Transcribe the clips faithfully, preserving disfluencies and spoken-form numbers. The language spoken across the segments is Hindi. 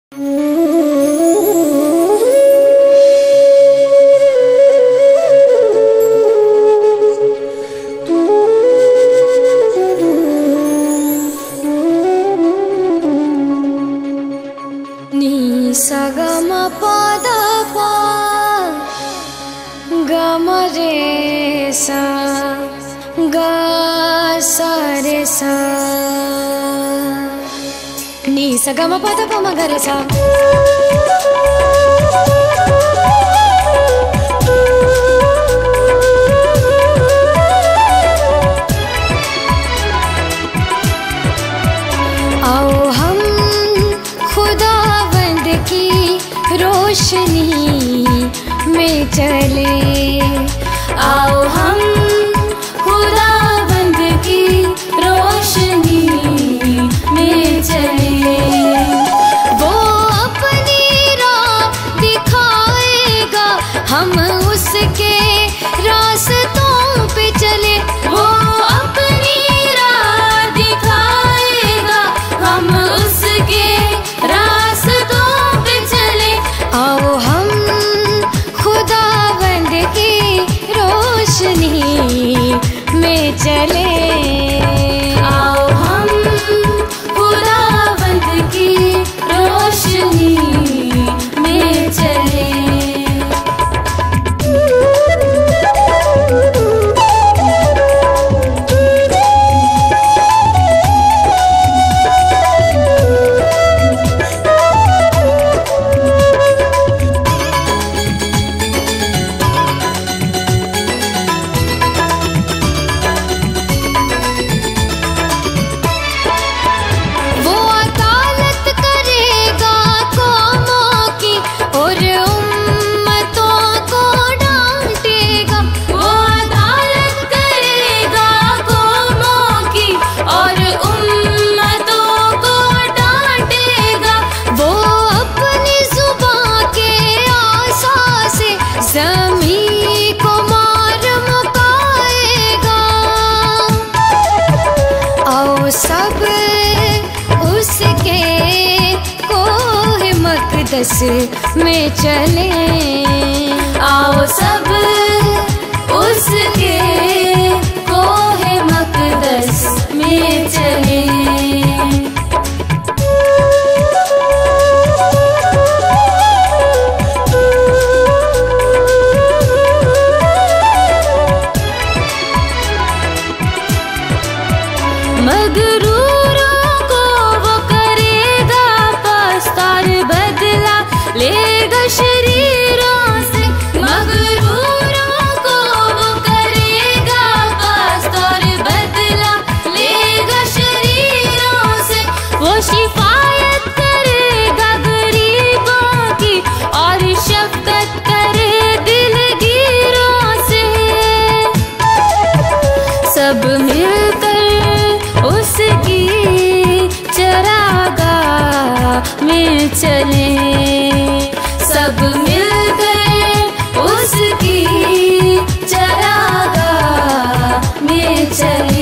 सा ग म प द प म ग रे सा। आओ हम खुदावंद की रोशनी में चले, आओ हम खुदावंद की रोशनी में चले। वो अपनी राह दिखाएगा, हम उसके रास्तों पे चले। वो अपनी राह दिखाएगा, हम उसके रास्तों पे चले। आओ हम खुदावंद की रोशनी में चले, आओ हम खुदावंद की रोशनी में चले। मक़दस में चले, आओ सब उसके कोहे मक़दस में चले। मगरूरों को वो करेगा पस्तार, बदला लेगा शरीरों से। मगरूरों को वो करेगा पस्तार, बदला लेगा शरीरों से। वो शिफायत करेगा गरीबों की और शफ़क़त करे दिलगीरों से। सब मिलकर उसकी चरागाह में चले, सब मिलकर उसकी चरागाह में चले।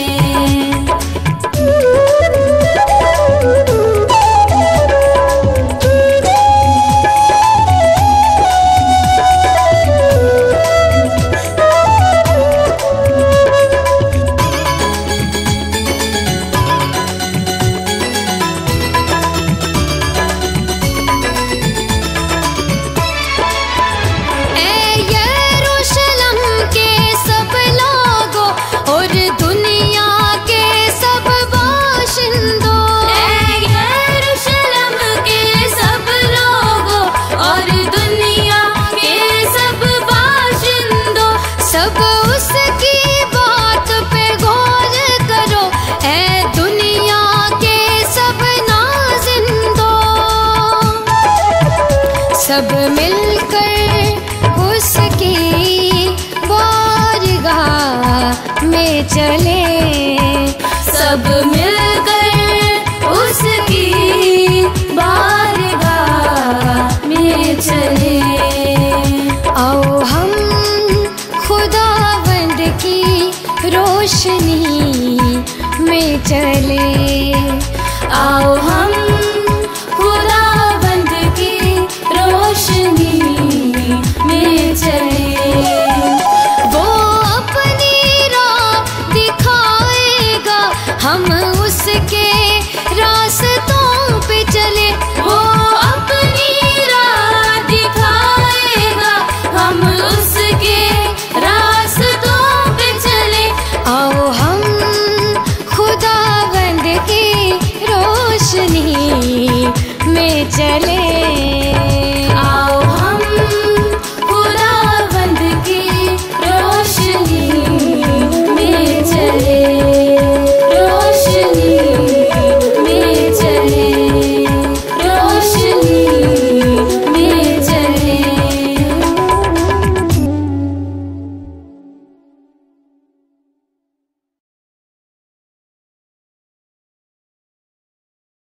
सब उसकी बात पे गौर करो, ऐ दुनिया के सब नाज़िंदो। सब मिलकर उसकी बारगाह में चले, सब मिलकर उसकी बारगाह में चले। आओ हम खुदावंद की रोशनी में चले, आओ